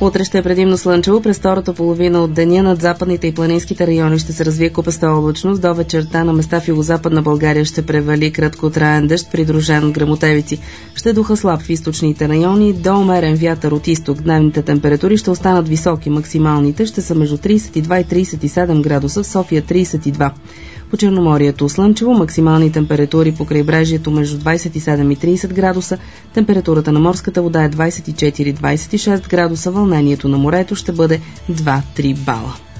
Утре ще е предимно слънчево. През втората половина от деня над западните и планинските райони ще се развие купеста облачност. До вечерта на места в югозападна България ще превали краткотраен дъжд, придружен от гръмотевици. Ще духа слаб в източните райони, до умерен вятър от изток. Дневните температури ще останат високи. Максималните ще са между 32 и 37 градуса, в София 32. По Черноморието слънчево, максимални температури по крайбрежието между 27 и 30 градуса, температурата на морската вода е 24-26 градуса, вълнението на морето ще бъде 2-3 бала.